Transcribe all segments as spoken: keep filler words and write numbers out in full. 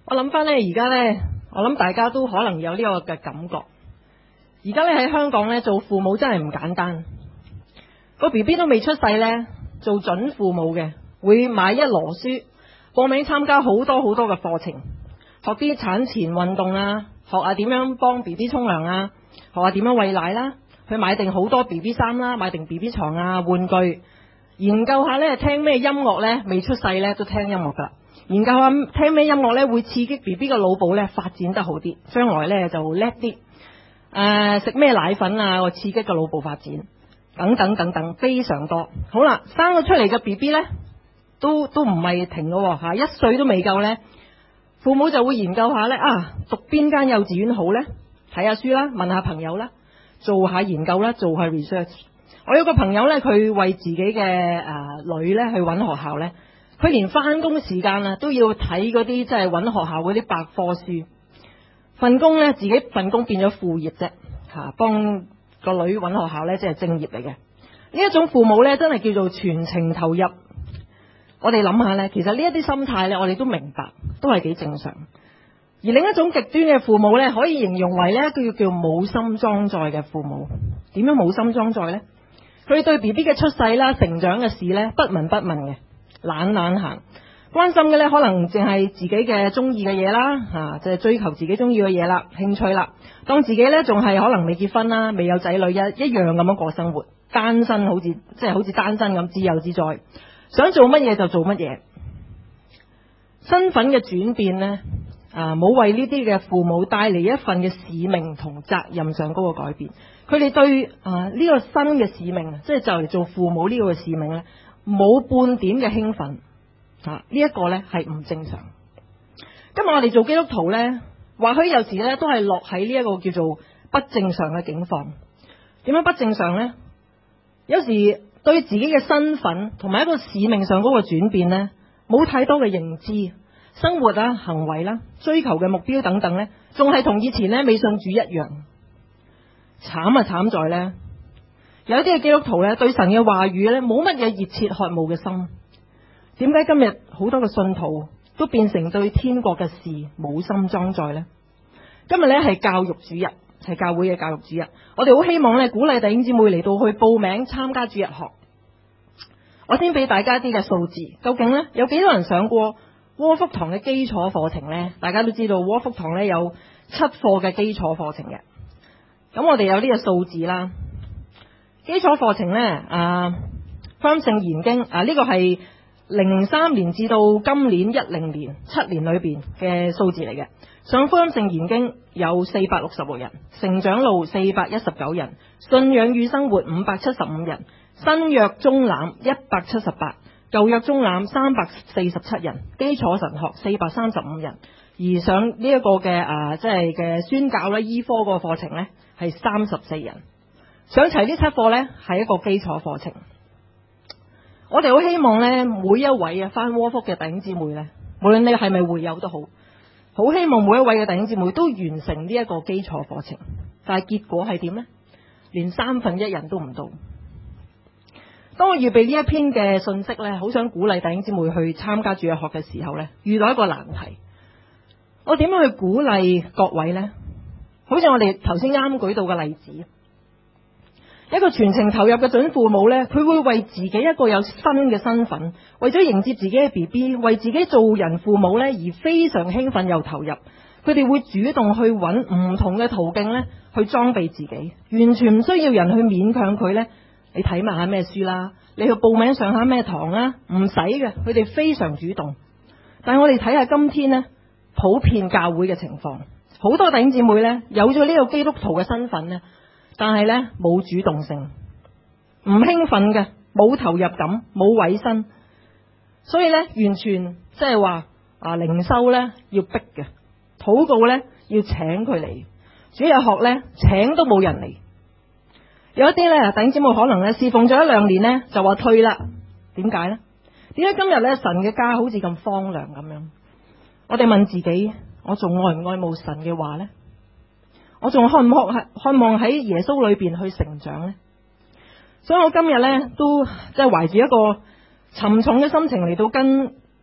我諗翻呢，而家呢，我諗大家都可能有呢個嘅感覺。而家呢，喺香港呢，做父母真係唔簡單。個 B B 都未出世呢，做準父母嘅會買一籮書，報名參加好多好多嘅課程，學啲產前運動啊，學下點樣幫 B B 沖涼啊，學下點樣餵奶啦，去買定好多 B B 衫啦，買定 B B 床啊，玩具，研究下呢，聽咩音樂呢，未出世呢，都聽音樂噶。研究下聽咩音樂咧會刺激 B B 嘅腦部咧發展得好啲，將來咧就叻啲。誒，食咩奶粉啊，個刺激個腦部發展，等等等等，非常多。好啦，生咗出嚟嘅 B B 咧，都都唔係停咯吓，一歲都未夠咧，父母就會研究下咧啊，讀邊間幼稚園好咧，睇下書啦，問下朋友啦，做下研究啦，做下 research。我有個朋友咧，佢為自己嘅誒、呃、女咧去揾學校咧。佢連翻工時間啊都要睇嗰啲即係揾學校嗰啲百科書，份工咧自己份工變咗副業啫嚇，幫個女揾學校咧即係正業嚟嘅。呢一種父母咧真係叫做全程投入。我哋諗下咧，其實呢一啲心態咧，我哋都明白，都係幾正常。而另一種極端嘅父母咧，可以形容為咧，佢叫叫冇心裝載嘅父母。點樣冇心裝載咧？佢對 B B 嘅出世啦、成長嘅事咧，不聞不問嘅。懶懶閒，關心嘅咧可能淨係自己嘅中意嘅嘢啦，吓即係追求自己中意嘅嘢啦，興趣啦。當自己咧仲係可能未結婚啦，未有仔女一一樣咁樣過生活，單身好似即係好似單身咁自由自在，想做乜嘢就做乜嘢。身份嘅轉變呢，啊冇為呢啲嘅父母帶嚟一份嘅使命同責任上嗰個改變。佢哋對啊呢個新嘅使命，即係就嚟做父母呢個使命咧，冇半點嘅興奮，啊！呢一個呢係唔正常。今日我哋做基督徒呢，或許有時呢都係落喺呢一個叫做不正常嘅境況。點樣不正常呢？有時對自己嘅身份同埋一個使命上嗰個轉變呢，冇太多嘅認知，生活啊、行為啦、追求嘅目標等等呢，仲係同以前呢未信主一樣。慘啊慘在呢。有啲嘅基督徒咧，對神嘅話語咧冇乜嘢熱切渴慕嘅心。點解今日好多嘅信徒都變成對天國嘅事冇心裝載呢？今日咧係教育主日，係教會嘅教育主日。我哋好希望咧鼓勵弟兄姊妹嚟到去報名參加主日學。我先俾大家一啲嘅數字，究竟咧有幾多人上過窩福堂嘅基礎課程呢？大家都知道窩福堂咧有七課嘅基礎課程嘅。咁我哋有呢個數字啦。基礎課程呢，啊，福音聖言經啊，呢、這個係零三年至到今年一零年七年裏邊嘅數字嚟嘅。上福音聖言經有四百六十六人，成長路四百一十九人，信仰與生活五百七十五人，新約中覽一百七十八，舊約中覽三百四十七人，基礎神學四百三十五人，而上呢一個嘅啊，即係嘅宣教咧醫科個課程呢，係三十四人。上齊呢七課呢，係一個基礎課程。我哋好希望呢，每一位啊返窩福嘅弟兄姊妹呢，無論你係咪會友都好，好希望每一位嘅弟兄姊妹都完成呢一個基礎課程。但係結果係點呢？連三分一人都唔到。當我預備呢一篇嘅信息呢，好想鼓勵弟兄姊妹去參加主日學嘅時候呢，遇到一個難題。我點樣去鼓勵各位呢？好似我哋頭先啱舉到嘅例子。一個全程投入嘅準父母呢，佢會為自己一個有新嘅身份，為咗迎接自己嘅 B B， 為自己做人父母呢而非常興奮又投入。佢哋會主動去揾唔同嘅途徑呢去裝備自己，完全唔需要人去勉強佢呢。你睇埋下咩書啦，你去報名上下咩堂啦，唔使嘅，佢哋非常主動。但係我哋睇下今天呢，普遍教會嘅情況，好多弟兄姊妹呢，有咗呢個基督徒嘅身份呢。但係咧冇主動性，唔興奮嘅，冇投入感，冇委身，所以咧完全即係話啊靈修咧要逼嘅，禱告咧要請佢嚟，主日學咧請都冇人嚟。有一啲咧弟兄姊妹可能咧侍奉咗一兩年咧就話退啦，點解咧？點解今日咧神嘅家好似咁荒涼咁樣？我哋問自己，我仲愛唔愛慕神嘅話咧？我仲渴唔渴渴望喺耶穌裏邊去成長呢？所以我今日呢，都即係懷住一個沉重嘅心情嚟到跟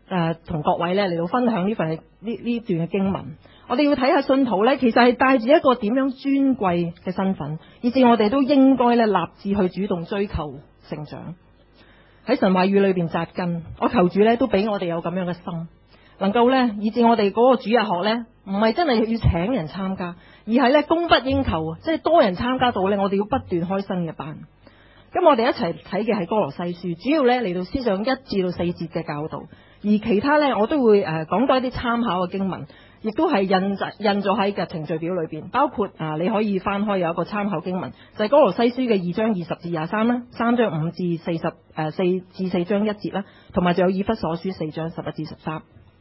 誒同各位咧嚟到分享呢份呢呢段嘅經文。我哋要睇下信徒咧，其實係帶住一個點樣尊貴嘅身份，以至我哋都應該咧立志去主動追求成長，喺神話語裏邊扎根。我求主咧都俾我哋有咁樣嘅心，能夠咧以至我哋嗰個主日學咧唔係真係要請人參加，而係咧供不應求，即係多人參加到咧，我哋要不斷開新嘅班。咁我哋一齊睇嘅係歌羅西書，主要咧嚟到思想一至到四節嘅教導，而其他咧我都會誒講多一啲參考嘅經文，亦都係印印咗喺嘅程序表裏邊，包括啊你可以翻開有一個參考經文，就係歌羅西書嘅二章二十至廿三啦，三章五至四十誒四至四章一節啦，同埋仲有以弗所書四章十一至十三。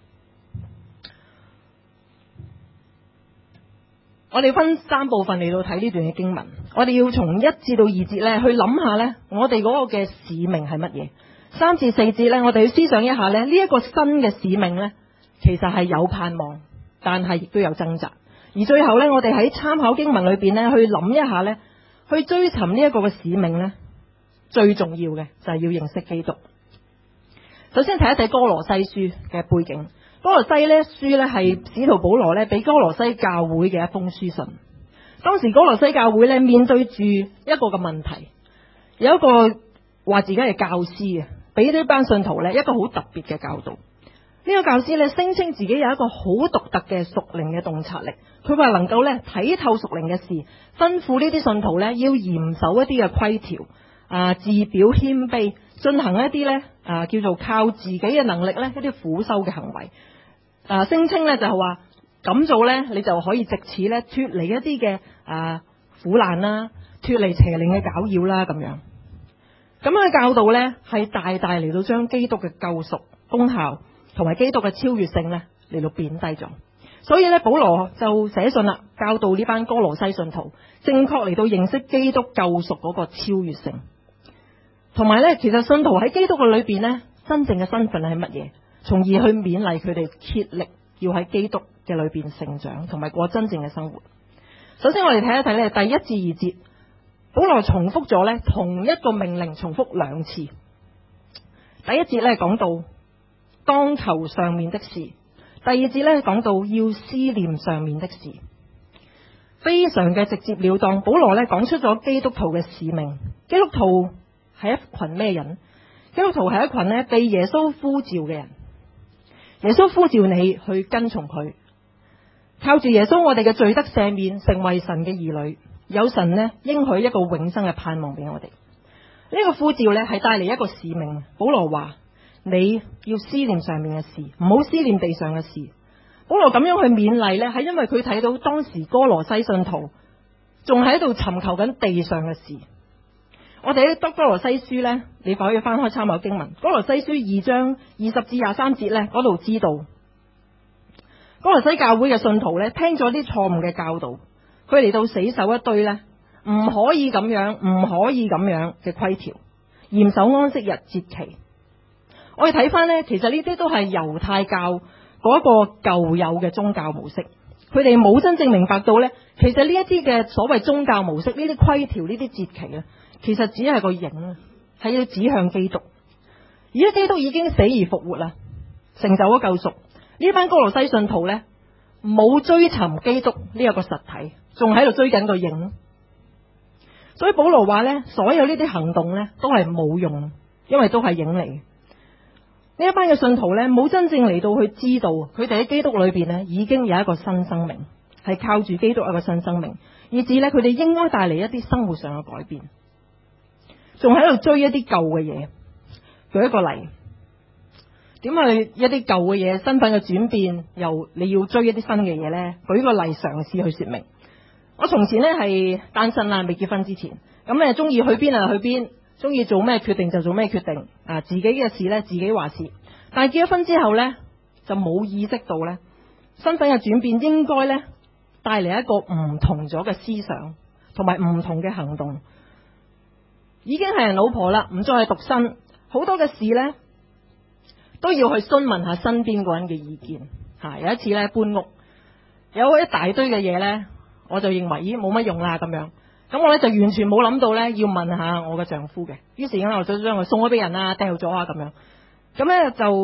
我哋分三部分嚟到睇呢段嘅經文，我哋要從一至到二節咧去諗下咧，我哋嗰個嘅使命係乜嘢？三至四節咧，我哋要思想一下咧，呢一個新嘅使命咧，其實係有盼望，但係亦都有掙扎。而最後咧，我哋喺參考經文裏邊咧，去諗一下咧，去追尋呢一個嘅使命咧，最重要嘅就係要認識基督。首先睇一睇歌羅西書嘅背景。歌羅西咧書咧係使徒保羅咧俾歌羅西教會嘅一封書信。當時歌羅西教會咧面對住一個嘅問題，有一個話自己係教師啊，俾呢班信徒咧一個好特別嘅教導。呢個教師咧聲稱自己有一個好獨特嘅屬靈嘅洞察力，佢話能夠咧睇透屬靈嘅事，吩咐呢啲信徒咧要嚴守一啲嘅規條啊，自表謙卑，進行一啲咧啊叫做靠自己嘅能力咧一啲苦修嘅行為。啊，聲稱咧就係話咁做咧，你就可以藉此咧脫離一啲嘅啊苦難啦，脫離邪靈嘅攪擾啦，咁樣咁樣嘅教導咧，係大大嚟到將基督嘅救贖功效同埋基督嘅超越性咧嚟到貶低咗。所以咧，保羅就寫信啦，教導呢班歌羅西信徒正確嚟到認識基督救贖嗰個超越性，同埋咧，其實信徒喺基督嘅裏邊咧，真正嘅身份係乜嘢？從而去勉勵佢哋竭力要喺基督嘅裏邊成長，同埋過真正嘅生活。首先我哋睇一睇咧，第一至二節，保羅重複咗咧同一個命令，重複兩次。第一節咧講到當求上面的事，第二節咧講到要思念上面的事，非常嘅直接了當。保羅咧講出咗基督徒嘅使命。基督徒係一群咩人？基督徒係一群咧被耶穌呼召嘅人。耶穌呼召你去跟從佢，靠住耶穌我哋嘅罪得赦免，成為神嘅兒女，有神呢應許一個永生嘅盼望俾我哋。呢、這個呼召呢係帶嚟一個使命。保羅話你要思念上面嘅事，唔好思念地上嘅事。保羅咁樣去勉勵呢，係因為佢睇到當時歌羅西信徒仲喺度尋求緊地上嘅事。我哋喺歌羅西書呢，你可以翻開參考經文。歌羅西書二章二十至廿三節呢，嗰度知道歌羅西教會嘅信徒呢，聽咗啲錯誤嘅教導，佢嚟到死守一堆呢，唔可以咁樣，唔可以咁樣嘅規條，嚴守安息日節期。我哋睇翻呢，其實呢啲都係猶太教嗰個舊有嘅宗教模式，佢哋冇真正明白到呢，其實呢一啲嘅所謂宗教模式，呢啲規條，呢啲節期啊，其實只係個影，係要指向基督。而家基督已經死而復活啦，成就咗救贖。呢班歌羅西信徒呢，冇追尋基督呢一個實體，仲喺度追緊個影。所以保羅話呢，所有呢啲行動呢，都係冇用，因為都係影嚟。呢一班嘅信徒呢，冇真正嚟到去知道，佢哋喺基督裏邊呢，已經有一個新生命，係靠住基督一個新生命，以至呢，佢哋應該帶嚟一啲生活上嘅改變。仲喺度追一啲舊嘅嘢。舉一個例，點解一啲舊嘅嘢身份嘅轉變，又你要追一啲新嘅嘢呢？舉個例嘗試去說明。我從前呢係單身啦，未結婚之前，咁咧中意去邊啊去邊，中意做咩決定就做咩決定啊，自己嘅事呢，自己話事。但係結咗婚之後呢，就冇意識到呢，身份嘅轉變應該呢帶嚟一個唔同咗嘅思想，同埋唔同嘅行動。已經係人老婆啦，唔再係獨身，好多嘅事呢都要去詢問下身邊個人嘅意見。吓、啊，有一次呢搬屋，有一大堆嘅嘢呢，我就認為咦冇乜用啦咁樣。咁我呢就完全冇諗到呢要問下我嘅丈夫嘅。於是咁我就將佢送咗俾人啊，掉咗啊咁樣。咁呢就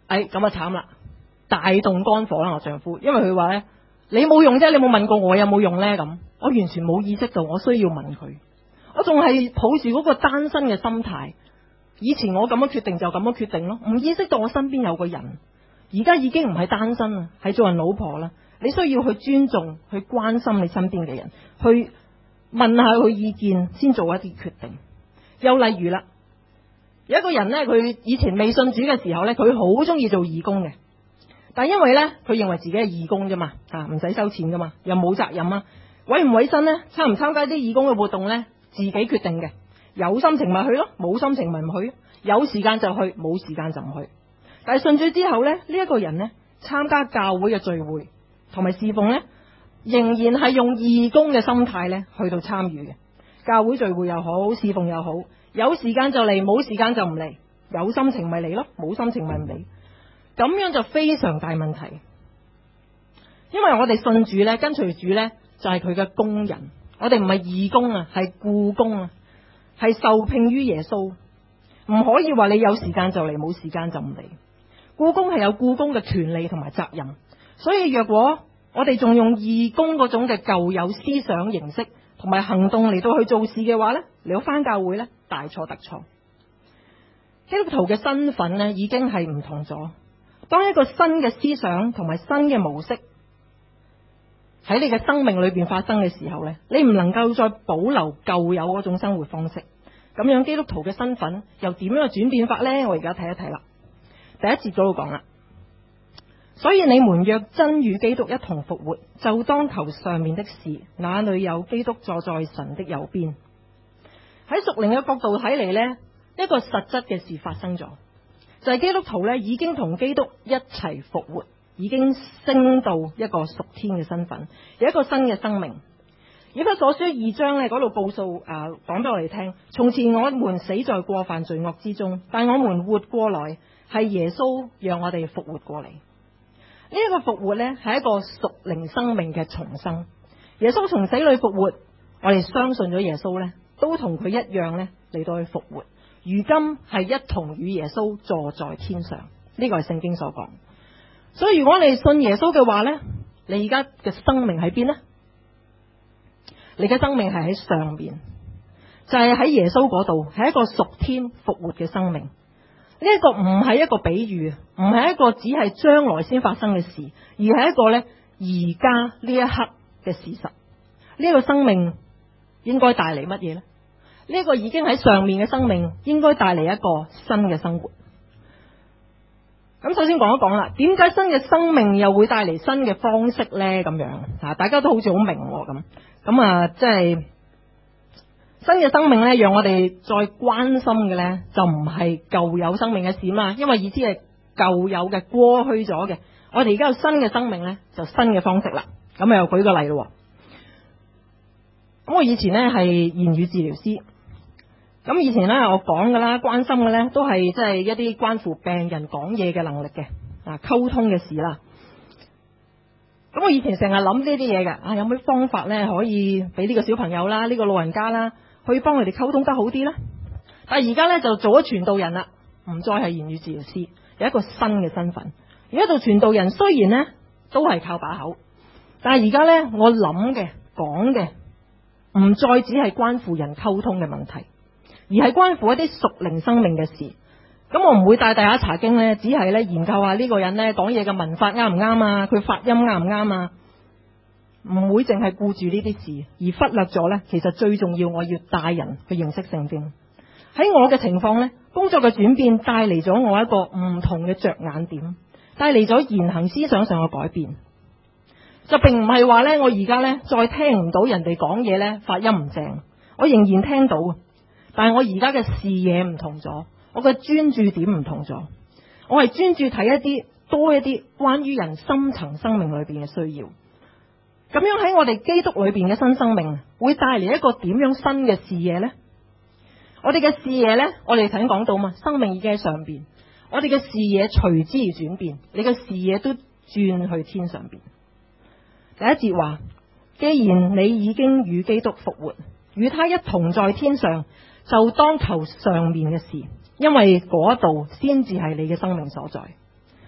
哎咁啊慘啦，大動肝火啦我丈夫，因為佢話咧，你冇用啫，你冇問過我有冇用咧咁，我完全冇意識到我需要問佢，我仲係抱住嗰個單身嘅心態，以前我咁樣決定就咁樣決定咯，唔意識到我身邊有個人，而家已經唔係單身啦，係做人老婆啦，你需要去尊重去關心你身邊嘅人，去問下佢意見先做一啲決定。又例如啦，有一個人呢，佢以前未信主嘅時候呢，佢好中意做義工嘅，但係因為呢，佢認為自己係義工啫嘛，啊唔使收錢噶嘛，又冇責任啊，委唔委身呢？參唔參加啲義工嘅活動呢？自己決定嘅，有心情咪去咯，冇心情咪唔去，有時間就去，冇時間就唔去。但係信主之後呢，呢、這、一個人呢，參加教會嘅聚會同埋侍奉呢，仍然係用義工嘅心態呢去到參與嘅。教會聚會又好，侍奉又好，有時間就嚟，冇時間就唔嚟，有心情咪嚟咯，冇心情咪唔嚟。咁樣就非常大問題，因為我哋信主呢，跟隨主呢，就係佢嘅工人，我哋唔係義工啊，係僱工啊，係受聘於耶穌，唔可以話你有時間就嚟，冇時間就唔嚟。僱工係有僱工嘅權利同埋責任，所以若果我哋仲用義工嗰種嘅舊有思想形式同埋行動嚟到去做事嘅話呢，嚟到返教會呢，大錯特錯。基督徒嘅身份呢，已經係唔同咗。當一個新嘅思想同埋新嘅模式喺你嘅生命裏邊發生嘅時候呢，你唔能夠再保留舊有嗰種生活方式。咁樣基督徒嘅身份又點樣去轉變法呢？我而家睇一睇啦。第一節嗰度講啦，所以你們若真與基督一同復活，就當求上面的事，那裏有基督坐在神的右邊。喺屬靈嘅角度睇嚟呢，一個實質嘅事發生咗，就係基督徒呢已經同基督一齊復活，已經升到一個屬天嘅身份，有一個新嘅生命。以弗所書二章呢嗰度告訴啊，講俾我哋聽，從前我們死在過犯罪惡之中，但我們活過來，係耶穌讓我哋復活過嚟。呢一個復活呢，係一個屬靈生命嘅重生。耶穌從死裏復活，我哋相信咗耶穌呢，都同佢一樣呢嚟到去復活。如今係一同與耶穌坐在天上，呢個係聖經所講。所以如果你信耶穌嘅話呢，你而家嘅生命喺邊呢？你嘅生命係喺上面，就係喺耶穌嗰度，係一個屬天復活嘅生命。呢一個唔係一個比喻，唔係一個只係將來先發生嘅事，而係一個呢而家呢一刻嘅事實。呢個生命應該帶嚟乜嘢呢？呢個已經喺上面嘅生命應該帶嚟一個新嘅生活。咁首先講一講啦，點解新嘅生命又會帶嚟新嘅方式呢？咁樣啊，大家都好似好明咁。咁啊，即係新嘅生命呢，讓我哋再關心嘅呢，就唔係舊有生命嘅事嘛。因為意思係舊有嘅過去咗嘅，我哋而家有新嘅生命呢，就新嘅方式啦。咁啊，又舉個例咯。咁我以前呢係言語治療師。咁以前咧，我講嘅啦，關心嘅咧，都係即係一啲關乎病人講嘢嘅能力嘅啊，溝通嘅事啦。咁我以前成日諗呢啲嘢嘅啊，有咩方法咧可以俾呢個小朋友啦，呢個老人家啦，可以幫佢哋溝通得好啲咧？但係而家咧就做咗傳道人啦，唔再係言語治療師，有一個新嘅身份。而家做傳道人，雖然咧都係靠把口，但係而家咧我諗嘅講嘅唔再只係關乎人溝通嘅問題，而係關乎一啲屬靈生命嘅事。咁我唔會帶大家查經呢，只係咧研究下呢個人呢講嘢嘅文法啱唔啱啊，佢發音啱唔啱啊，唔會淨係顧住呢啲事，而忽略咗呢，其實最重要我要帶人去認識聖經。喺我嘅情況呢，工作嘅轉變帶嚟咗我一個唔同嘅着眼點，帶嚟咗言行思想上嘅改變。就並唔係話呢，我而家呢再聽唔到人哋講嘢呢發音唔正，我仍然聽到，但係我而家嘅視野唔同咗，我嘅專注點唔同咗，我係專注睇一啲多一啲關於人深層生命裏邊嘅需要。咁樣喺我哋基督裏邊嘅新生命會帶嚟一個點樣新嘅視野呢？我哋嘅視野呢，我哋頭先講到嘛，生命已經喺上邊，我哋嘅視野隨之而轉變，你嘅視野都轉去天上邊。第一節話，既然你已經與基督復活，與他一同在天上，就當求上面嘅事，因為嗰度先至係你嘅生命所在。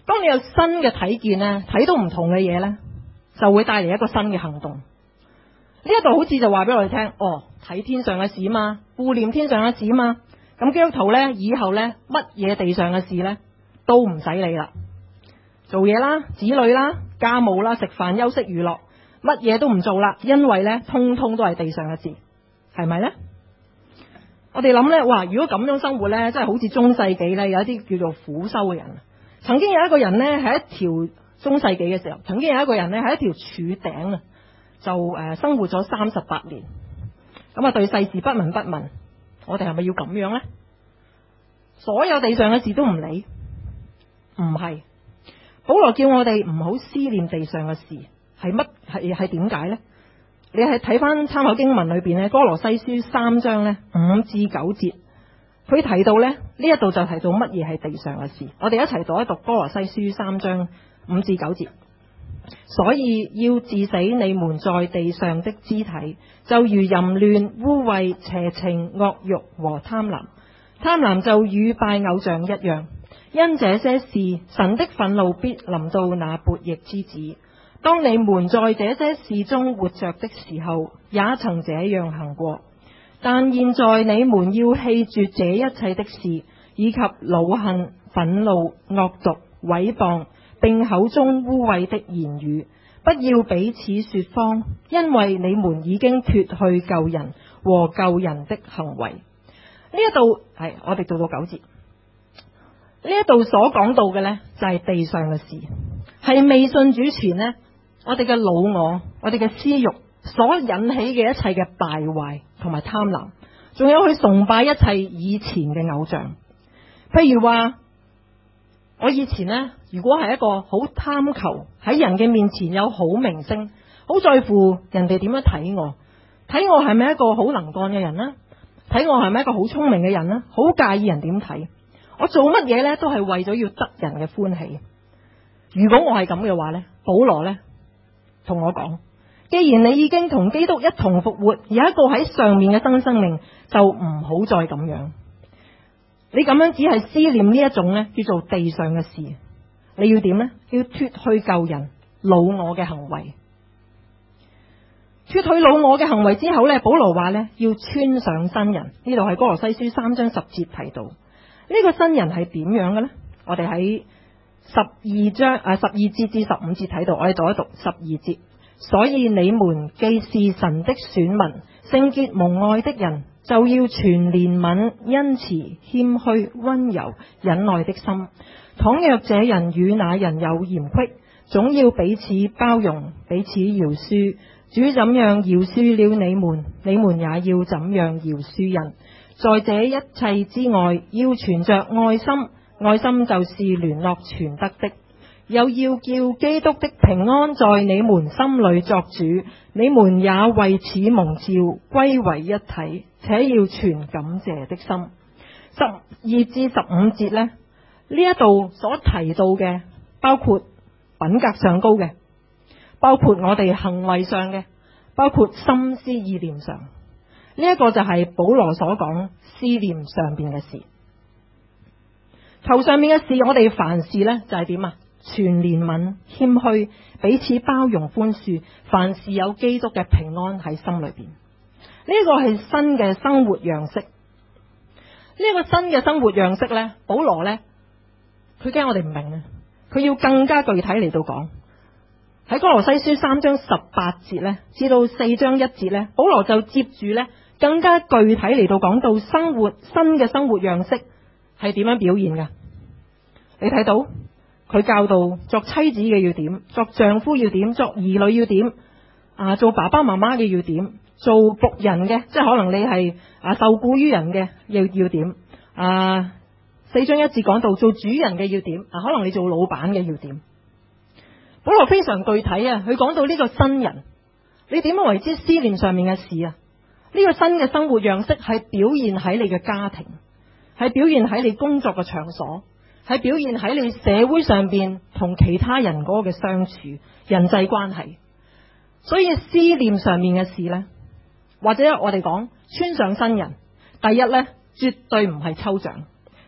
當你有新嘅睇見呢，睇到唔同嘅嘢呢，就會帶嚟一個新嘅行動。呢一度好似就話俾我哋聽，哦，睇天上嘅事嘛，顧念天上嘅事嘛。咁基督徒呢，以後呢，乜嘢地上嘅事呢，都唔使理啦，做嘢啦、子女啦、家務啦、食飯、休息、娛樂，乜嘢都唔做啦，因為呢，通通都係地上嘅事，係咪呢？我哋諗呢，哇！如果咁樣生活呢，真係好似中世紀呢，有一啲叫做苦修嘅人。曾經有一個人呢，喺一條中世紀嘅時候，曾經有一個人呢，喺一條柱頂啊，就誒生活咗三十八年。咁啊，對世事不聞不問。我哋係咪要咁樣呢？所有地上嘅事都唔理？唔係。保羅叫我哋唔好思念地上嘅事，係乜？係係點解呢？你係睇翻參考經文裏邊呢，歌羅西書三章呢，五至九節，佢提到呢，呢一度就提到乜嘢係地上嘅事。我哋一齊讀一讀歌羅西書三章五至九節。所以要治死你們在地上的肢體，就如淫亂、污穢、邪情、惡慾和貪婪。貪婪就與拜偶像一樣。因這些事，神的憤怒必臨到那悖逆之子。當你們在這些事中活着的時候，也曾這樣行過。但現在你們要棄絕這一切的事，以及惱恨、憤怒、惡毒、毀謗，並口中污穢的言語，不要彼此說謊，因為你們已經脫去舊人和舊人的行為。呢一度係我哋做到九節。呢一度所講到嘅呢，就係地上嘅事，係未信主前呢，我哋嘅老我，我哋嘅私欲所引起嘅一切嘅敗壞同埋貪婪，仲有去崇拜一切以前嘅偶像。譬如話，我以前呢，如果係一個好貪求喺人嘅面前有好名聲，好在乎人哋點樣睇我，睇我係咪一個好能幹嘅人呢？睇我係咪一個好聰明嘅人呢？好介意人點睇，我做乜嘢呢？都係為咗要得人嘅歡喜。如果我係咁嘅話呢，保羅呢同我講，既然你已經同基督一同復活，有一個喺上面嘅新生命，就唔好再咁樣。你咁樣只係思念呢一種呢，叫做地上嘅事。你要點呢？要脫去舊人老我嘅行為。脫去老我嘅行為之後呢，保羅話呢，要穿上新人。呢度係歌羅西書三章十節提到。呢個新人係點樣嘅呢？我哋喺十二章啊十二節至十五節睇到，我哋讀一讀十二節。所以你們既是神的選民，聖潔蒙愛的人，就要存憐憫、恩慈、謙虛、溫柔、忍耐的心。倘若這人與那人有嫌隙，總要彼此包容，彼此饒恕。主怎樣饒恕了你們，你們也要怎樣饒恕人。在這一切之外，要存着愛心，愛心就是聯絡全德的。又要叫基督的平安在你們心裏作主，你們也為此蒙召歸為一體，且要存感謝的心。十二至十五節呢，呢一度所提到嘅，包括品格上高嘅，包括我哋行為上嘅，包括心思意念上，呢、這、一個就係保羅所講思念上邊嘅事。求上面嘅事，我哋凡事呢就係點啊？全憐憫、謙虛，彼此包容、寬恕，凡事有基督嘅平安喺心裏邊。呢個係新嘅生活樣式。呢個新嘅生活樣式呢，保羅呢，佢驚我哋唔明啊，佢要更加具體嚟到講。喺歌羅西書三章十八節呢，至到四章一節呢，保羅就接住呢，更加具體嚟到講到生活新嘅生活樣式係點樣表現㗎。你睇到？佢教導作妻子嘅要點，作丈夫要點，作兒女要點，啊，做爸爸媽媽嘅要點，做僕人嘅，即係可能你係啊受雇於人嘅要要點，啊四章一節講到做主人嘅要點，啊可能你做老闆嘅要點。保羅非常具體啊，佢講到呢個新人，你點樣為之思念上面嘅事啊？呢個新嘅生活樣式係表現喺你嘅家庭，係表現喺你工作嘅場所，係表現喺你社會上邊同其他人嗰個嘅相處、人際關係。所以思念上面嘅事呢，或者我哋講穿上新人，第一呢，絕對唔係抽象，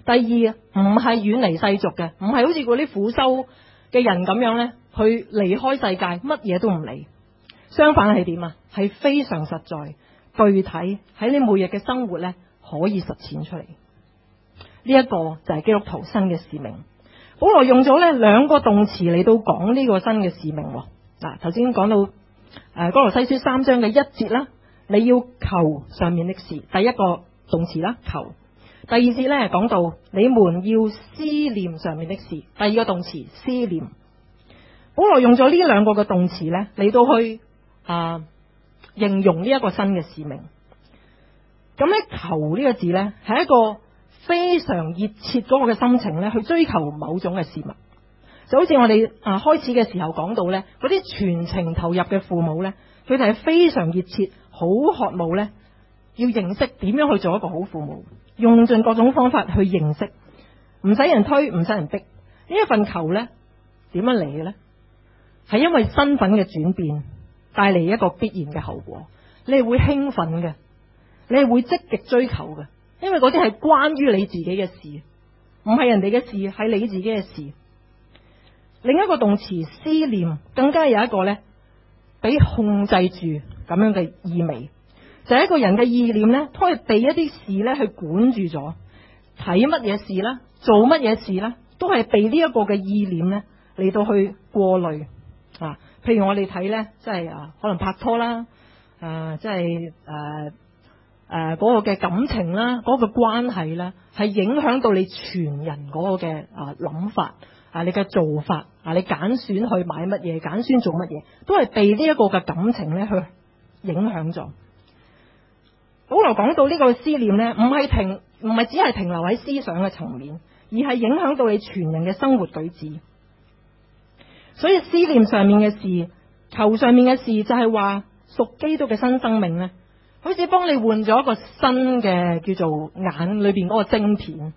第二唔係遠離世俗嘅，唔係好似嗰啲苦修嘅人咁樣呢，去離開世界，乜嘢都唔理。相反係點啊？係非常實在、具體喺你每日嘅生活呢，可以實踐出嚟。呢一個就係基督徒新嘅使命。保羅用咗呢兩個動詞嚟到講呢個新嘅使命。嗱，頭先講到誒哥羅西書三章嘅一節啦，你要求上面的事，第一個動詞啦，求。第二節咧講到你們要思念上面的事，第二個動詞思念。保羅用咗呢兩個嘅動詞咧嚟到去啊、呃、形容呢一個新嘅使命。咁咧求呢個字咧係一個非常熱切嗰個嘅心情咧去追求某種嘅事物，就好似我哋啊開始嘅時候講到咧，嗰啲全程投入嘅父母咧，佢哋係非常熱切、好渴慕咧，要認識點樣去做一個好父母，用盡各種方法去認識，唔使人推，唔使人逼。呢一份求咧點樣嚟嘅咧？係因為身份嘅轉變帶嚟一個必然嘅後果，你係會興奮嘅，你係會積極追求嘅，因為嗰啲係關於你自己嘅事，唔係人哋嘅事，係你自己嘅事。另一個動詞思念更加有一個咧，俾控制住咁樣嘅意味，就係、是、一個人嘅意念咧，都係被一啲事咧去管住咗，睇乜嘢事啦，做乜嘢事啦，都係被呢一個嘅意念咧嚟到去過濾啊。譬如我哋睇咧，即係啊，可能拍拖啦，啊，即係誒誒嗰個嘅感情啦，嗰、那個關係啦，係影響到你全人嗰個嘅啊諗法。啊！你嘅做法啊，你揀選去買乜嘢，揀選做乜嘢，都係被呢一個嘅感情咧去影響咗。保羅講到呢個思念咧，唔係停，唔係只係停留喺思想嘅層面，而係影響到你全人嘅生活舉止。所以思念上面嘅事，求上面嘅事，就係話屬基督嘅新生命咧，好似幫你換咗一個新嘅叫做眼裏邊嗰個晶片。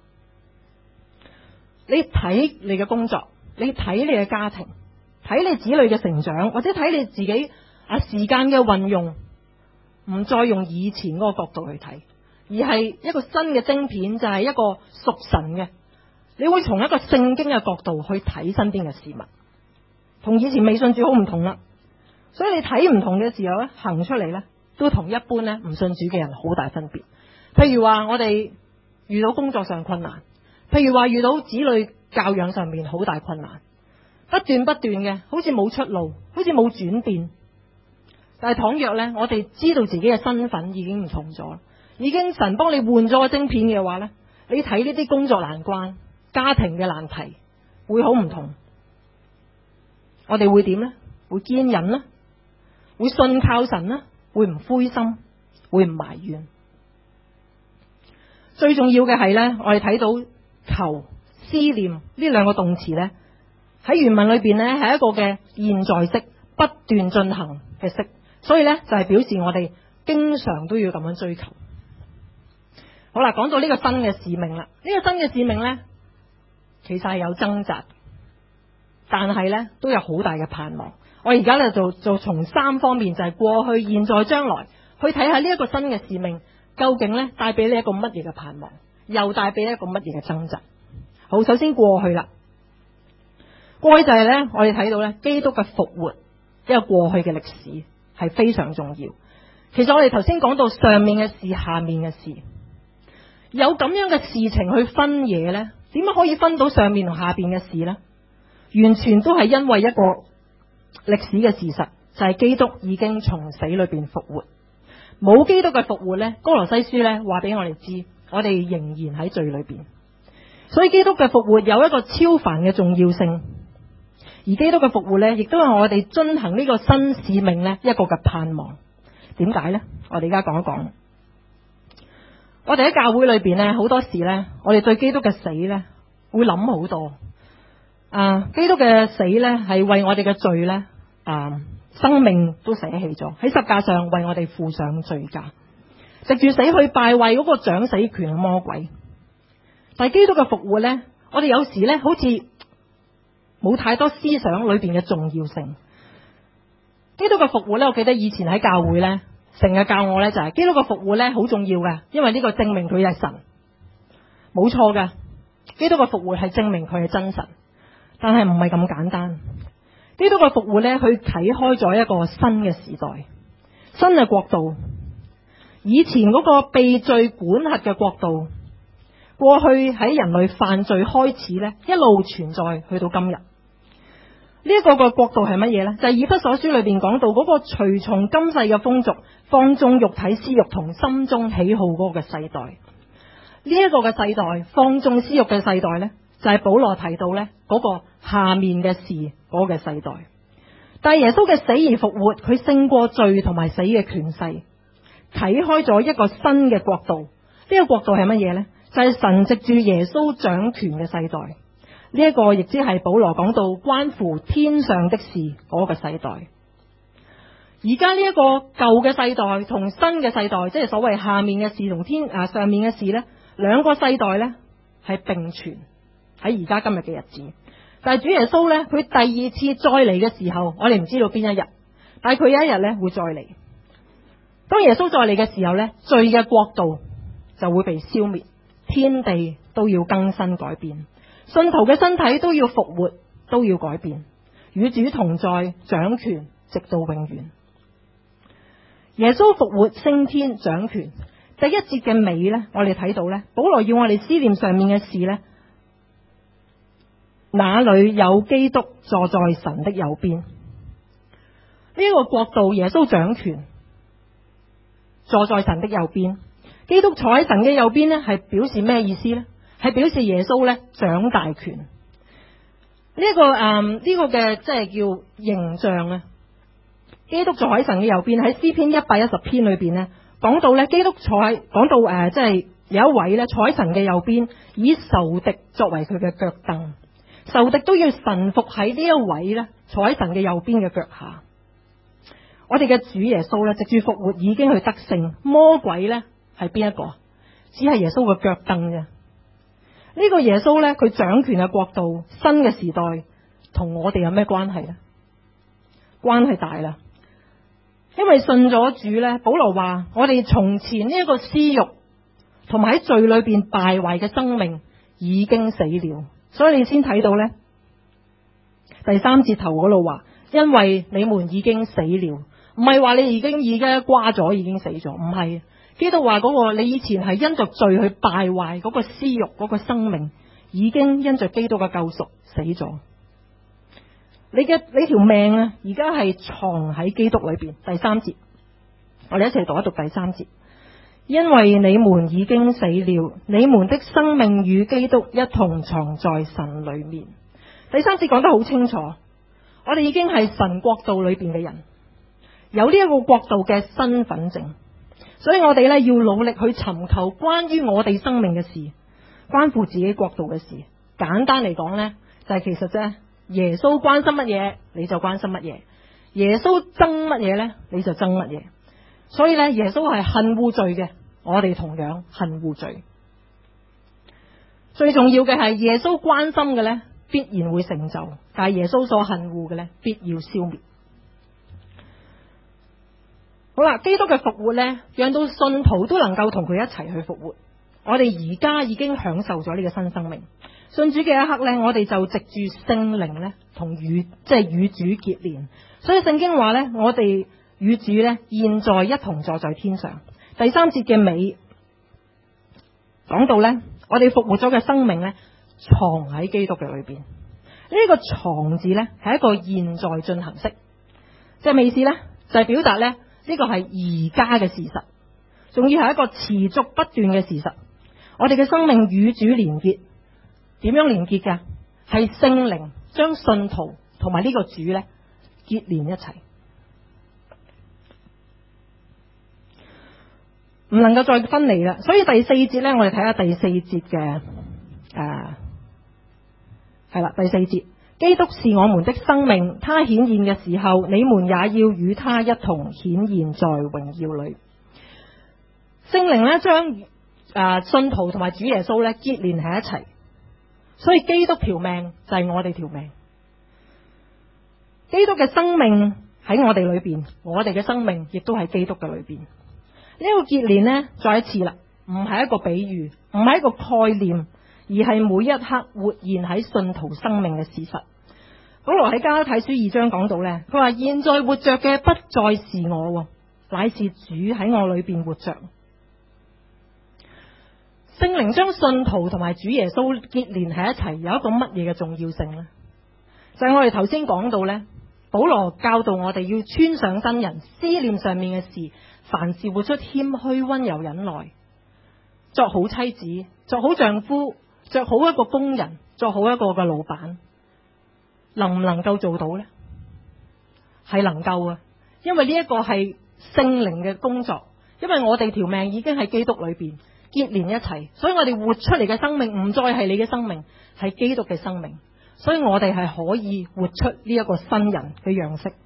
你睇你嘅工作，你睇你嘅家庭，睇你子女嘅成長，或者睇你自己啊時間嘅運用，唔再用以前嗰個角度去睇，而係一個新嘅晶片，就係一個屬神嘅。你會從一個聖經嘅角度去睇身邊嘅事物，同以前未信主好唔同啦。所以你睇唔同嘅時候咧，行出嚟咧，都同一般咧唔信主嘅人好大分別。譬如話我哋遇到工作上困難。譬如話遇到子女教養上面好大困難，不斷不斷嘅，好似冇出路，好似冇轉變。但係倘若呢，我哋知道自己嘅身份已經唔同咗，已經神幫你換咗個晶片嘅話呢，你睇呢啲工作難關、家庭嘅難題會好唔同。我哋會點呢？會堅忍啦，會信靠神啦，會唔灰心，會唔埋怨。最重要嘅係呢，我哋睇到。求、思念呢兩個動詞呢，喺原文裏邊呢係一個嘅現在式，不斷進行嘅式，所以呢，就係表示我哋經常都要咁樣追求。好啦，講到呢個新嘅使命啦，呢個新嘅使命呢，其實係有掙扎，但係呢都有好大嘅盼望。我而家呢就就從三方面，就係過去、現在、將來，去睇下呢一個新嘅使命究竟呢帶俾你一個乜嘢嘅盼望。又帶俾一個乜嘢嘅掙扎？好，首先過去啦，過去就係咧，我哋睇到咧，基督嘅復活，一個過去嘅歷史係非常重要。其實我哋頭先講到上面嘅事、下面嘅事，有咁樣嘅事情去分嘢咧，點樣可以分到上面同下邊嘅事咧？完全都係因為一個歷史嘅事實，就係基督已經從死裏邊復活。冇基督嘅復活咧，哥羅西書咧話俾我哋知。我哋仍然喺罪裏邊，所以基督嘅復活有一個超凡嘅重要性，而基督嘅復活呢，亦都係我哋遵行呢個新使命呢一個嘅盼望。點解呢？我哋而家講一講。我哋喺教會裏邊呢，好多時呢，我哋對基督嘅死呢會諗好多。啊，基督嘅死呢係為我哋嘅罪呢，啊，生命都捨棄咗，喺十架上為我哋付上罪價。藉住死去敗壞嗰個掌死權嘅魔鬼，但係基督嘅復活呢，我哋有時呢好似冇太多思想裏邊嘅重要性。基督嘅復活呢，我記得以前喺教會呢，成日教我呢，就係基督嘅復活呢好重要嘅，因為呢個證明佢係神，冇錯嘅。 基督嘅復活係證明佢係真神，但係唔係咁簡單。基督嘅復活呢，佢啟開咗一個新嘅時代，新嘅國度。以前嗰個被罪管轄嘅國度，過去喺人類犯罪開始呢，一路存在去到今日。呢一個個國度係乜嘢呢？就係以弗所書裏邊講到嗰個隨從今世嘅風俗，放縱肉體私欲同心中喜好嗰個嘅世代。呢一個嘅世代，放縱私欲嘅世代呢，就係保羅提到呢嗰個下面嘅事嗰個嘅世代。但係耶穌嘅死而復活，佢勝過罪同埋死嘅權勢，啟開咗一個新嘅國度。呢個國度係乜嘢呢？就係神藉住耶穌掌權嘅世代。呢一個亦即係保羅講到關乎天上的事嗰個世代。而家呢一個舊嘅世代同新嘅世代，即係所謂下面嘅事同天啊上面嘅事呢，兩個世代呢係並存喺而家今日嘅日子。但係主耶穌呢，佢第二次再嚟嘅時候，我哋唔知道邊一日，但係佢有一日呢會再嚟。當耶穌再嚟嘅時候呢，罪嘅國度就會被消滅，天地都要更新改變。信徒嘅身體都要復活，都要改變，與主同在，掌權直到永遠。耶穌復活升天掌權，第一節嘅尾呢，我哋睇到呢，保羅要我哋思念上面嘅事呢，那裏有基督坐在神的右邊。呢、這個國度耶穌掌權，坐在神的右邊。基督坐喺神嘅右邊呢，係表示咩意思呢？係表示耶穌咧掌大權。呢、這個誒呢、嗯這個嘅即係叫形象啊。基督坐喺神嘅右邊，喺詩篇一百一十篇裏邊咧講到咧，基督坐喺講到誒即係有一位咧坐喺神嘅右邊，以仇敵作為佢嘅腳凳，仇敵都要臣服喺呢一位咧坐喺神嘅右邊嘅腳下。我哋嘅主耶穌咧，藉住復活已經去得勝，魔鬼咧係邊一個？只係耶穌嘅腳凳啫。呢個耶穌呢，佢掌權嘅國度，新嘅時代，同我哋有咩關係呢？關係大啦，因為信咗主呢，保羅話我哋從前呢一個私欲同埋喺罪裏邊敗壞嘅生命已經死了，所以你先睇到呢第三節頭嗰度話，因為你們已經死了，唔係話你已經已經瓜咗，已經死咗，唔係。基督話嗰個你以前係因着罪去敗壞嗰個私欲嗰個生命，已經因着基督嘅救贖死咗。你嘅你條命啊，而家係藏喺基督裏邊。第三節，我哋一齊讀一讀第三節。因為你們已經死了，你們的生命與基督一同藏在神裏面。第三節講得好清楚，我哋已經係神國度裏邊嘅人，有呢一個國度嘅身份證。所以我哋咧要努力去尋求關於我哋生命嘅事，關乎自己國度嘅事。簡單嚟講呢，就係、是、其實啫，耶穌關心乜嘢你就關心乜嘢，耶穌憎乜嘢呢你就憎乜嘢。所以呢，耶穌係恨惡罪嘅，我哋同樣恨惡罪。最重要嘅係耶穌關心嘅呢，必然會成就，但係耶穌所恨惡嘅呢，必要消滅。好啦，基督嘅復活呢，讓到信徒都能夠同佢一齊去復活。我哋而家已經享受咗呢個新生命。信主嘅一刻呢，我哋就藉住聖靈呢，同與即係與主結連。所以聖經話呢，我哋與主呢，現在一同坐在天上。第三節嘅尾講到呢，我哋復活咗嘅生命呢，藏喺基督嘅裏邊。呢、這個藏字呢，係一個現在進行式，即係咩意思呢？就係、是、表達呢。呢個係而家嘅事實，仲要係一個持續不斷嘅事實。我哋嘅生命與主連結，點樣連結㗎？係聖靈將信徒同埋呢個主呢結連一齊，唔能夠再分離啦。所以第四節呢，我哋睇下第四節嘅誒係啦，第四節。基督是我們的生命，他顯現嘅時候，你們也要與他一同顯現在榮耀裏。聖靈咧將誒信徒同埋主耶穌咧結連喺一齊，所以基督條命就係我哋條命。基督嘅生命喺我哋裏邊，我哋嘅生命亦都喺基督嘅裏邊。呢、這個結連呢，再一次啦，唔係一個比喻，唔係一個概念， 而係每一刻活現喺信徒生命嘅事實。保羅喺加拉太書二章講到呢，佢話現在活着嘅不再是我，乃是主喺我裏邊活着。聖靈將信徒同埋主耶穌結連喺一齊，有一個乜嘢嘅重要性呢？就係我哋頭先講到呢，保羅教導我哋要穿上新人，思念上面嘅事，凡事活出謙虛、溫柔、忍耐，作好妻子，作好丈夫，作好一個工人，作好一個嘅老闆，能唔能夠做到呢？係能夠啊，因為呢一個係聖靈嘅工作，因為我哋條命已經喺基督裏邊結連一齊，所以我哋活出嚟嘅生命唔再係你嘅生命，係基督嘅生命，所以我哋係可以活出呢一個新人嘅樣式。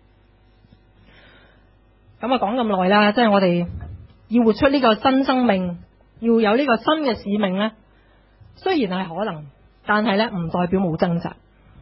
咁啊，講咁耐啦，即係我哋要活出呢個新生命，要有呢個新嘅使命呢，雖然係可能，但係呢唔代表冇掙扎。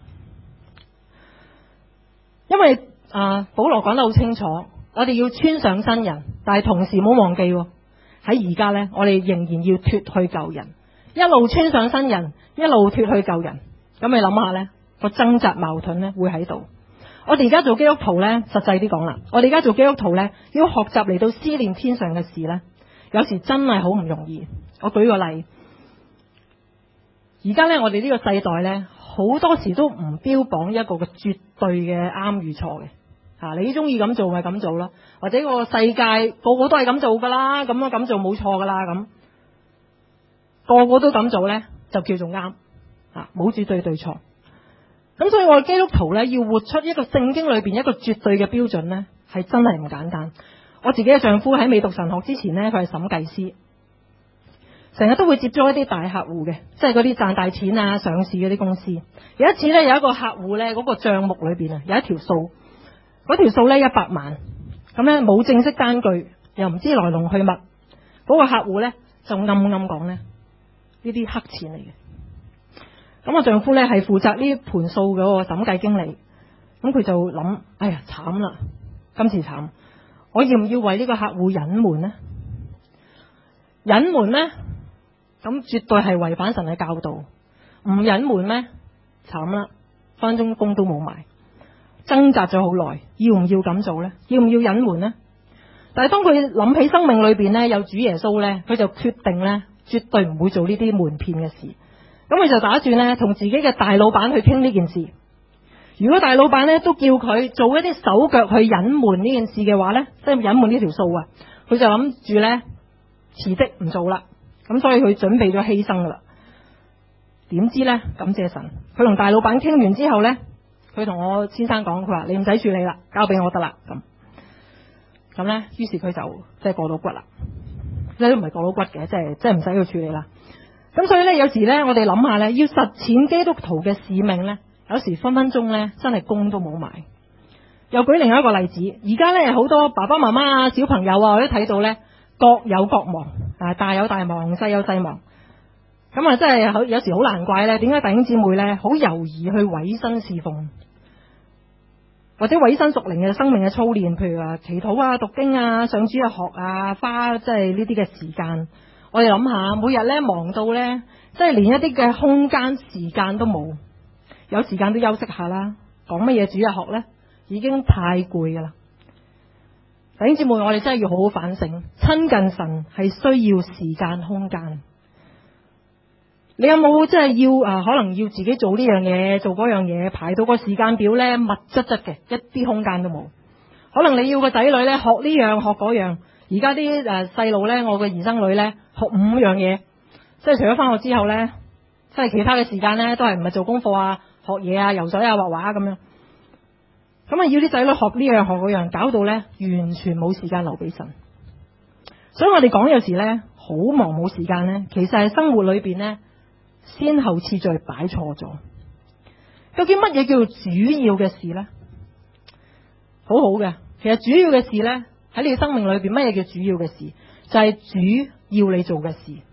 因為啊，保羅講得好清楚，我哋要穿上新人，但係同時唔好忘記喺而家呢，我哋仍然要脫去舊人，一路穿上新人，一路脫去舊人。咁你諗下呢個掙扎矛盾呢會喺度。我哋而家做基督徒呢，實際啲講啦，我哋而家做基督徒呢，要學習嚟到思念天上嘅事呢，有時真係好唔容易。我舉個例，而家呢，我哋呢個世代呢，好多時都唔標榜一個嘅絕對嘅啱與錯嘅。啊、你中意咁做咪咁做咯，或者個世界個個都係咁做噶啦，咁樣咁做冇錯噶啦，咁個個都咁做呢，就叫做啱啊，冇絕對對錯。咁所以我哋基督徒呢，要活出一個聖經裏邊一個絕對嘅標準呢，係真係唔簡單。我自己嘅丈夫喺未讀神學之前呢，佢係審計師，成日都會接觸一啲大客戶嘅，即係嗰啲賺大錢啊、上市嗰啲公司。有一次呢，有一個客戶呢，嗰個賬目裏邊啊，有一條數。嗰條數呢，一百萬，咁呢，冇正式單據，又唔知來龍去脈。嗰個客戶呢，就暗暗講呢，呢啲黑錢嚟嘅。咁我丈夫呢，係負責呢盤數嗰個審計經理，咁佢就諗，哎呀慘啦，今次慘，我要唔要為呢個客戶隱瞞呢？隱瞞呢，咁絕對係違反神嘅教導。唔隱瞞咩？慘啦，分鐘工都冇埋。掙扎咗好耐，要唔要咁做呢？要唔要隱瞞呢？但係當佢諗起生命裏邊呢，有主耶穌呢，佢就決定呢，絕對唔會做呢啲瞞騙嘅事。咁佢就打算呢，同自己嘅大老闆去傾呢件事。如果大老闆呢都叫佢做一啲手腳去隱瞞呢件事嘅話呢，即係隱瞞呢條數啊，佢就諗住呢，辭職唔做啦。咁所以佢準備咗犧牲噶啦。點知呢？感謝神，佢同大老闆傾完之後呢，佢同我先生講，佢話你唔使處理啦，交俾我得啦。咁咁咧，於是佢就即係過到骨啦，即係都唔係過到骨嘅，即係即係唔使去處理啦。咁所以咧，有時咧，我哋諗下咧，要實踐基督徒嘅使命咧，有時分分鐘咧，真係工都冇埋。又舉另外一個例子，而家咧好多爸爸媽媽啊、小朋友啊，我都睇到咧，各有各忙啊，大有大忙，細有細忙。咁啊，真係有時好難怪咧，點解弟兄姊妹咧好猶豫去委身侍奉？或者委身屬靈嘅生命嘅操練，譬如話祈禱啊、讀經啊、上主日學啊，花即係呢啲嘅時間。我哋諗下，每日咧忙到咧，即係連一啲嘅空間時間都冇，有時間都休息下啦。講乜嘢主日學咧，已經太攰噶啦。弟兄姊妹，我哋真係要好好反省，親近神係需要時間空間。你有冇即係要啊？可能要自己做呢樣嘢，做嗰樣嘢，排到個時間表咧，密質質嘅，一啲空間都冇。可能你要個仔女咧學呢樣學嗰樣，而家啲誒細路咧，我嘅兒生女咧學五樣嘢，即係除咗翻學之後咧，即係其他嘅時間咧都係唔係做功課啊、學嘢啊、游水啊、畫畫咁樣。咁啊要啲仔女學呢樣學嗰樣，搞到咧完全冇時間留俾神。所以我哋講有時咧好忙冇時間咧，其實係生活裏邊咧。先後次序擺錯咗，究竟乜嘢叫做主要嘅事呢？好好嘅，其實主要嘅事呢，喺你嘅生命裏邊，乜嘢叫主要嘅事？就係主要你做嘅事。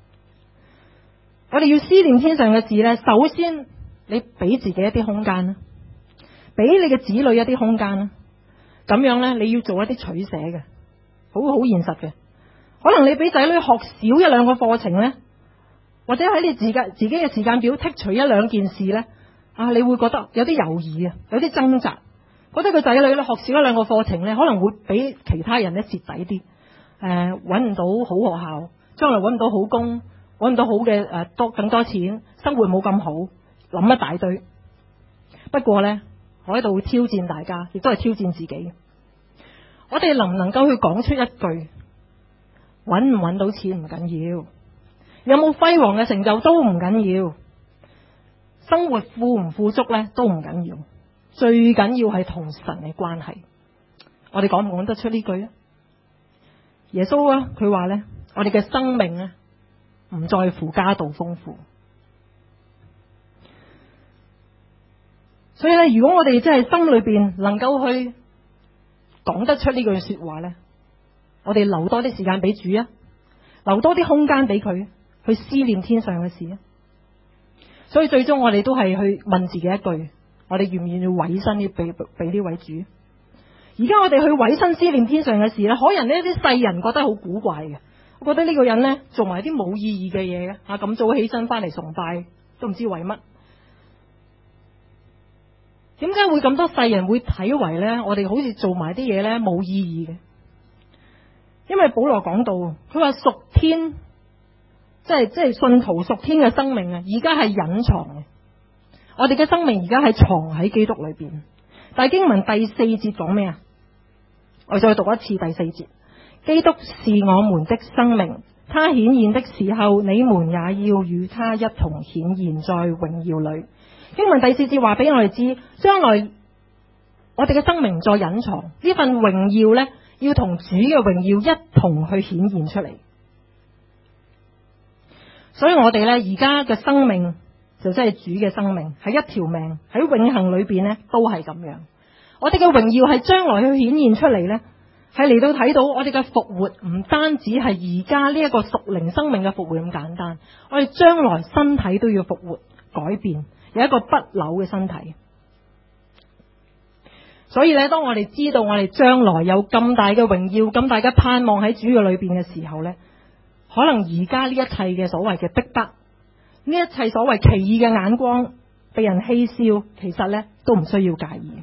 我哋要思念天上嘅事呢，首先你俾自己一啲空間啦，俾你嘅子女一啲空間啦，咁樣呢，你要做一啲取捨嘅，好好現實嘅。可能你俾仔女學少一兩個課程呢。 或者喺你自己自己嘅時間表剔除一兩件事呢，啊，你會覺得有啲猶豫啊，有啲掙扎，覺得個仔女咧學少一兩個課程呢，可能會比其他人咧蝕底啲，誒，揾唔到好學校，將來揾唔到好工，揾唔到好嘅誒多更多錢，生活冇咁好，諗一大堆。不過呢，我喺度會挑戰大家，亦都係挑戰自己。我哋能唔能夠去講出一句，揾唔揾到錢唔緊要，有冇輝煌嘅成就都唔緊要，生活富唔富足呢都唔緊要，最緊要係同神嘅關係。我哋講唔講得出呢句啊？耶穌啊，佢話呢，我哋嘅生命呢，唔在乎家道豐富。所以咧，如果我哋真係心裏邊能夠去講得出呢句說話呢，我哋留多啲時間俾主啊，留多啲空間俾佢去思念天上嘅事啊。所以最終我哋都係去問自己一句：我哋願唔願意委身呢？俾俾呢位主？而家我哋去委身思念天上嘅事咧，可能呢啲世人覺得好古怪嘅，我覺得呢個人呢，做埋啲冇意義嘅嘢嘅，啊咁早起身翻嚟崇拜都唔知為乜。點解會咁多世人會睇為呢？我哋好似做埋啲嘢呢冇意義嘅？因為保羅講到，佢話屬天，即係即係信徒屬天嘅生命啊，而家係隱藏嘅。我哋嘅生命而家係藏喺基督裏邊。但係經文第四節講咩啊？我再讀一次第四節：基督是我們的生命，他顯現的時候，你們也要與他一同顯現在榮耀裏。經文第四節話俾我哋知，將來我哋嘅生命唔再隱藏，呢份榮耀呢，要同主嘅榮耀一同去顯現出嚟。所以我哋呢，而家嘅生命就真係主嘅生命，係一條命喺永恆裏邊呢，都係咁樣。我哋嘅榮耀係將來去顯現出嚟呢，係嚟到睇到我哋嘅復活唔單止係而家呢一個屬靈生命嘅復活咁簡單，我哋將來身體都要復活改變。有一個不朽嘅身體，所以咧，當我哋知道我哋將來有咁大嘅榮耀、咁大嘅盼望喺主嘅裏邊嘅時候咧，可能而家呢一切嘅所謂嘅逼迫，呢一切所謂奇異嘅眼光，被人嬉笑，其實咧都唔需要介意。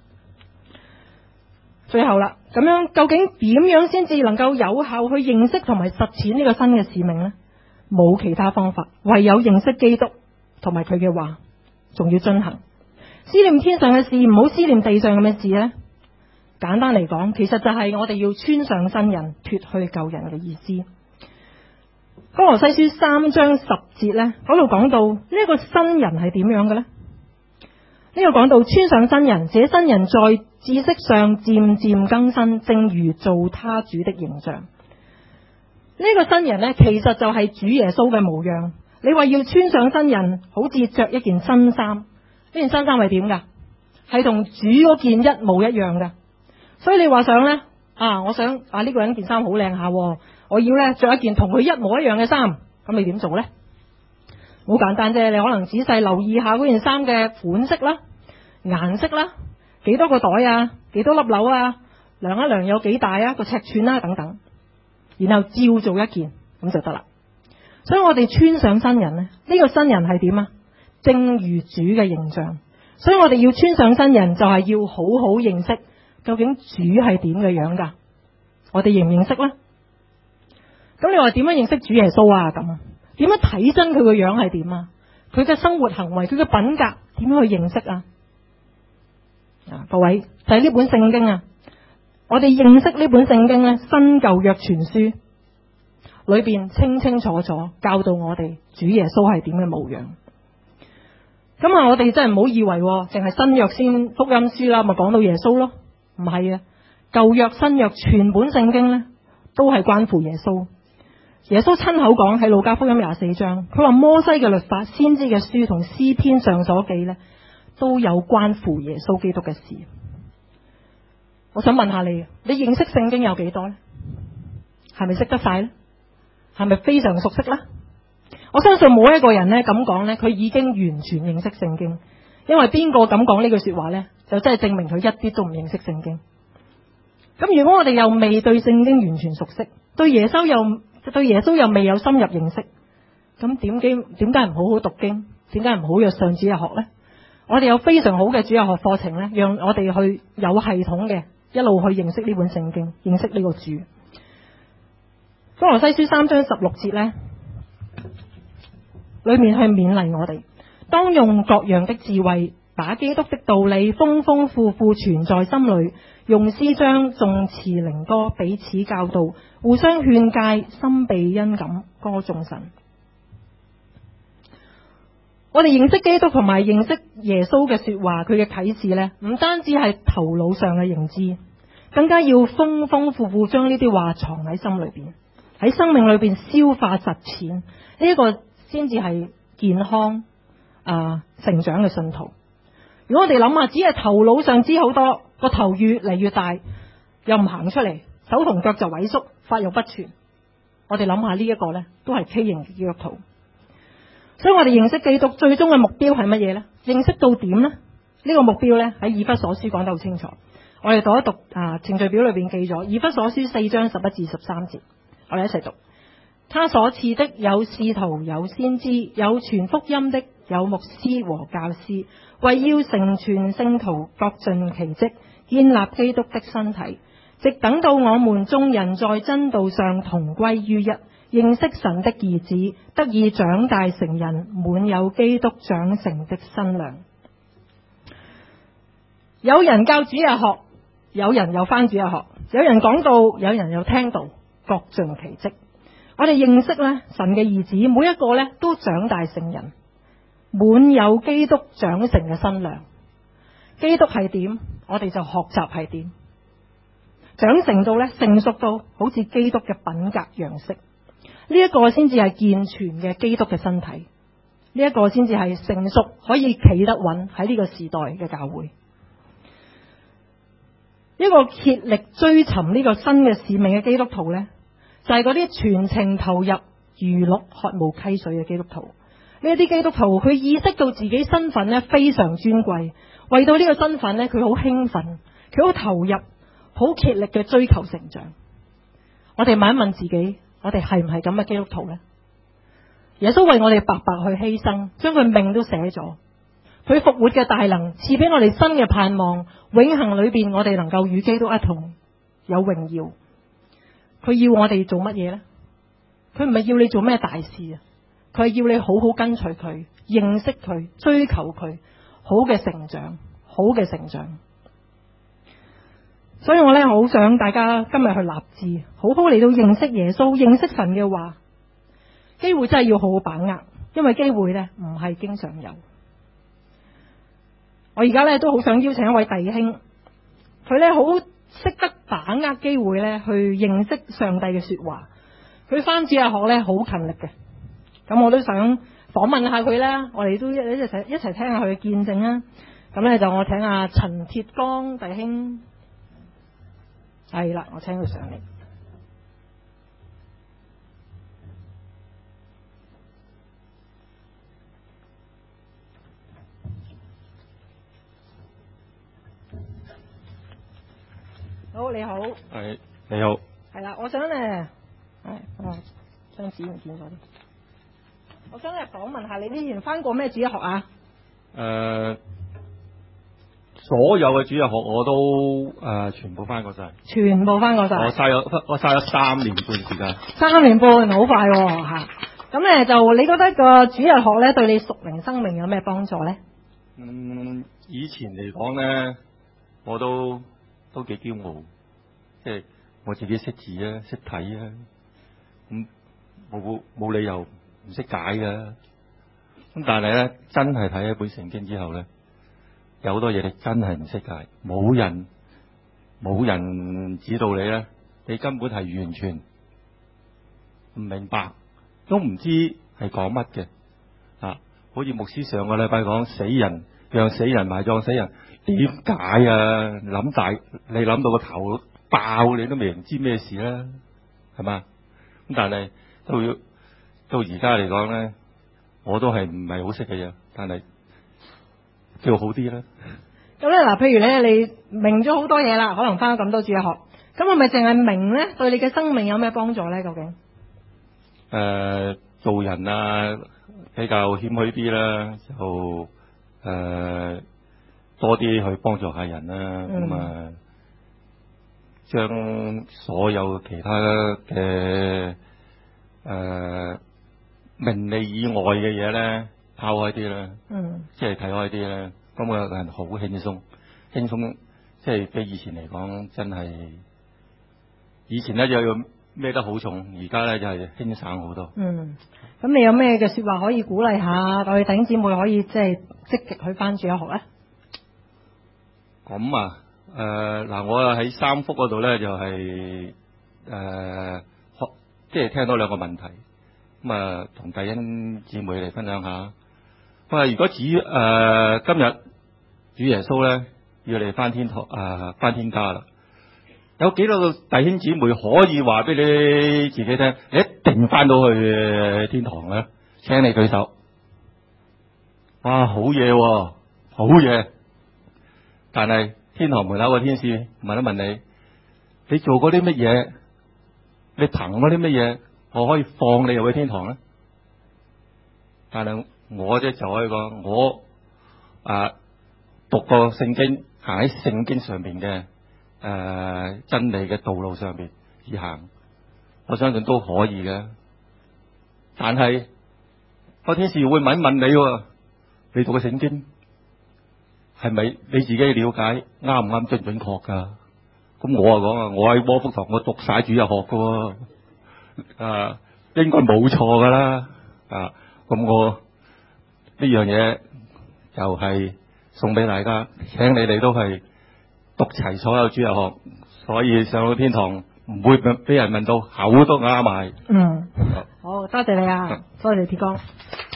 最後啦，咁樣究竟點樣先至能夠有效去認識同埋實踐呢個新嘅使命呢？冇其他方法，唯有認識基督同埋佢嘅話。仲要進行思念天上嘅事，唔好思念地上嘅事呢。簡單嚟講，其實就係我哋要穿上新人，脫去舊人嘅意思。歌羅西書三章十節呢，嗰度講到呢一個新人係點樣嘅呢？呢個講到穿上新人，這新人在知識上漸漸更新，正如做他主的形象。呢個新人呢，其實就係主耶穌嘅模樣。你話要穿上新人，好似着一件新衫，呢件新衫係點噶？係同主嗰件一模一樣噶。所以你話想呢，啊，我想啊呢個人件衫好靚下，我要呢着一件同佢一模一樣嘅衫，咁你點做呢？好簡單啫，你可能仔細留意下嗰件衫嘅款式啦、顏色啦、幾多個袋啊、幾多粒紐啊、量一量有幾大啊個尺寸啦等等，然後照做一件咁就得啦。所以我哋穿上新人呢，呢個新人係點啊？正如主嘅形象。所以我哋要穿上新人，就係要好好認識究竟主係點嘅樣噶。我哋認唔認識呢？咁你話點樣認識主耶穌啊？咁點樣睇真佢個樣係點啊？佢嘅生活行為，佢嘅品格點樣去認識啊？啊，各位就係呢本聖經啊！我哋認識呢本聖經呢，新舊約全書。裏邊清清楚楚教導我哋主耶穌係點嘅模樣。咁啊，我哋真係唔好以為淨係新約先福音書啦，咪講到耶穌咯？唔係啊，舊約新約全本聖經呢都係關乎耶穌。耶穌親口講喺路加福音廿四章，佢話摩西嘅律法、先知嘅書同詩篇上所記呢，都有關乎耶穌基督嘅事。我想問下你，你認識聖經有幾多呢？係咪識得晒呢？係咪非常熟悉呢？我相信冇一個人呢咁講呢，佢已經完全認識聖經。因為邊個咁講呢句說話呢，就真係證明佢一啲都唔認識聖經。咁如果我哋又未對聖經完全熟悉，對耶穌又對耶穌又未有深入認識， 咁點解點解唔好好讀經？點解唔好約上主日學呢？我哋有非常好嘅主日學課程呢，讓我哋去有系統嘅一路去認識呢本聖經，認識呢個主。歌羅西書三章十六節呢，裏面去勉勵我哋，當用各樣的智慧，把基督的道理豐豐富富存在心裏，用詩章、頌詞、靈歌彼此教導，互相勸誡，心被恩感，歌頌神。我哋認識基督同埋認識耶穌嘅說話，佢嘅啟示呢，唔單止係頭腦上嘅認知，更加要豐豐富富將呢啲話藏喺心裏邊，喺生命裏邊消化實踐，呢、這、一個先至係健康啊、呃、成長嘅信徒。如果我哋諗下，只係頭腦上知好多，個頭越嚟越大，又唔行出嚟，手同腳就萎縮，發育不全，我哋諗下呢一個呢，都係畸形嘅基督徒。所以我哋認識基督最終嘅目標係乜嘢呢？認識到點呢？呢、這個目標呢，喺以弗所書講得好清楚。我哋讀一讀啊，程序表裏邊記咗以弗所書四章十一至十三節，我哋一齊讀。他所賜的有使徒，有先知，有傳福音的，有牧師和教師，為要成全聖徒，各盡其職，建立基督的身體，直等到我們眾人在真道上同歸於一，認識神的兒子，得以長大成人，滿有基督長成的身量。有人教主日學，有人又返主日學，有人講道，有人又聽道，各盡其職。我哋認識咧神嘅兒子，每一個咧都長大成人，滿有基督長成嘅身量。基督係點，我哋就學習係點，長成到咧成熟到好似基督嘅品格樣式。呢一個先至係健全嘅基督嘅身體，呢一個先至係成熟可以企得穩喺呢個時代嘅教會。一個竭力追尋呢個新嘅使命嘅基督徒呢，就係嗰啲全程投入、如鹿渴慕溪水嘅基督徒。呢一啲基督徒，佢意識到自己身份呢非常尊貴，為到呢個身份呢，佢好興奮，佢好投入，好竭力嘅追求成長。我哋問一問自己，我哋係唔係咁嘅基督徒呢？耶穌為我哋白白去犧牲，將佢命都捨咗。佢復活嘅大能賜俾我哋新嘅盼望，永恆裏邊我哋能夠與基督一同有榮耀。佢要我哋做乜嘢呢？佢唔係要你做咩大事啊，佢係要你好好跟隨佢，認識佢，追求佢，好嘅成長，好嘅成長。所以我咧好想大家今日去立志，好好嚟到認識耶穌，認識神嘅話。機會真係要好好把握，因為機會咧唔係經常有。我而家咧都好想邀請一位弟兄，佢咧好識得把握機會咧去認識上帝嘅說話。佢返主日學咧好勤力嘅，咁我都想訪問下佢啦。我哋都一一齊一齊聽下佢嘅見證啦。咁咧就我請阿陳鐵剛弟兄，係啦，我請佢上嚟。好，你好。 係，你好。 係啦，我想咧，係，我張紙唔見咗啲。我想咧訪問下你，之前翻過咩主日學啊？ 誒、呃，所有嘅主日學我都誒、呃、全部翻過晒。全部翻過晒。我嘥咗我嘥咗三年半時間。三年半好快吓。咁咧就你覺得個主日學咧對你屬靈生命有咩幫助咧？嗯，以前嚟講咧，我都。都幾驕傲，即係我自己識字啊，識睇啊，咁冇冇理由唔識解噶。咁但係咧，真係睇一本聖經之後咧，有好多嘢你真係唔識解，冇人冇人指導你咧，你根本係完全唔明白，都唔知係講乜嘅啊！好似牧師上個禮拜講死人，讓死人埋葬死人。點解啊？諗大，你諗到個頭爆，你都未唔知咩事啦，係嘛？咁但係到到而家嚟講咧，我都係唔係好識嘅嘢，但係叫好啲啦。咁咧嗱，譬如咧，你明咗好多嘢啦，可能翻咗咁多主日學，咁係咪淨係明咧？對你嘅生命有咩幫助咧？究竟？誒、呃， 做人啊比較謙虛啲啦，就誒、呃、多啲去幫助下人啦，咁啊、嗯、將所有其他嘅誒、呃、名利以外嘅嘢咧拋開啲啦，嗯，即係睇開啲咧，咁個人好輕鬆，輕鬆即係比以前嚟講真係，以前咧就要孭得好重，而家咧就係輕省好多。嗯， 咁你有咩嘅說話可以鼓勵下我哋弟兄姊妹可以即係積極去返主日學咧？ 咁啊，誒、呃、嗱，我喺三福嗰度咧就係誒學，即係聽到兩個問題，咁啊同弟兄姊妹嚟分享下。咁啊，如果主誒、呃、今日主耶穌咧要嚟返天堂啊，返、呃、天家啦。有幾多個弟兄姊妹可以話俾你自己聽，你一定翻到去天堂咧？請你舉手。哇，好嘢喎，好嘢！但係天堂門口個天使問一問你，你做過啲乜嘢？你憑嗰啲乜嘢，我可以放你入去天堂咧？但係我即就可以講，我啊讀過聖經，行喺聖經上邊嘅。誒、呃，真理嘅道路上邊而行，我相信都可以嘅。但係個天使會問一問你，你讀嘅聖經係咪你自己了解啱唔啱準唔準確噶？咁我啊講啊，我喺窩福堂我讀晒主日學噶，啊應該冇錯噶啦。啊，咁我呢樣嘢就係送俾大家，請你哋都係讀齊所有主日學，所以上到天堂唔會俾人問到口都啞埋。 嗯，好多謝你啊，多謝鐵剛。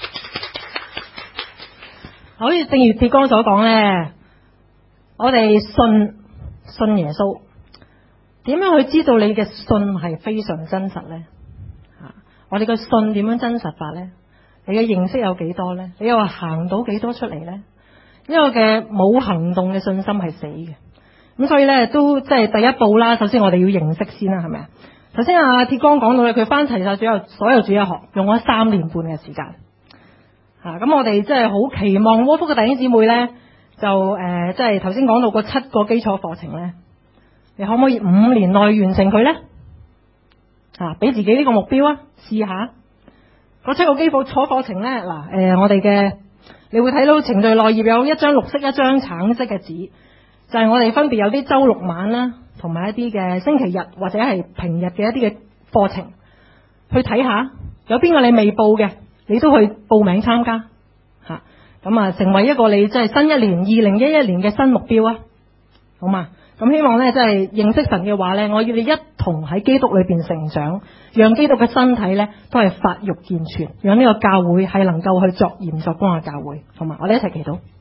好似正如鐵剛所講咧，我哋信信耶穌，點樣去知道你嘅信係非常真實咧？啊，我哋嘅信點樣真實法咧？你嘅認識有幾多咧？你又話行到幾多出嚟咧？呢個嘅冇行動嘅信心係死嘅。咁所以咧，都即係第一步啦。首先我哋要認識先啦，係咪啊？頭先阿鐵剛講到咧，佢翻齊晒所有所有主日學，用咗三年半嘅時間。吓、啊，咁我哋即係好期望窩福嘅弟兄姊妹咧，就誒，即係頭先講到個七個基礎課程咧，你可唔可以五年內完成佢咧？啊，俾自己呢個目標啊，試下。嗰七個基礎課程咧，嗱、呃，誒，我哋嘅你會睇到程序內頁有一張綠色、一張橙色嘅紙。就係我哋分別有啲周六晚啦，同埋一啲嘅星期日或者係平日嘅一啲嘅課程，去睇下有邊個你未報嘅，你都去報名參加吓，咁啊成為一個你即係新一年二零一一年嘅新目標啊，好嘛？咁希望咧即係認識神嘅話咧，我要你一同喺基督裏邊成長，讓基督嘅身體咧都係發育健全，讓呢個教會係能夠去作鹽作光嘅教會，好嘛？我哋一齊祈禱。